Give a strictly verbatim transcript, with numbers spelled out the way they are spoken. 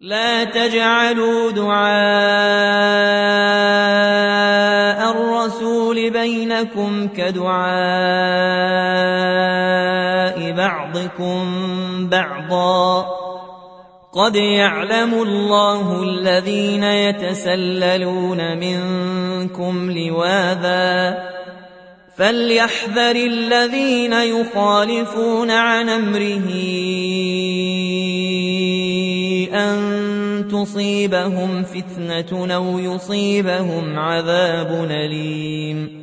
لا تجعلوا دعاء الرسول بينكم كدعاء بعضكم بعضا قد يعلم الله الذين يتسللون منكم لواذا فليحذر الذين يخالفون عن أمره أن تصيبهم فتنة أو يصيبهم عذاب أليم.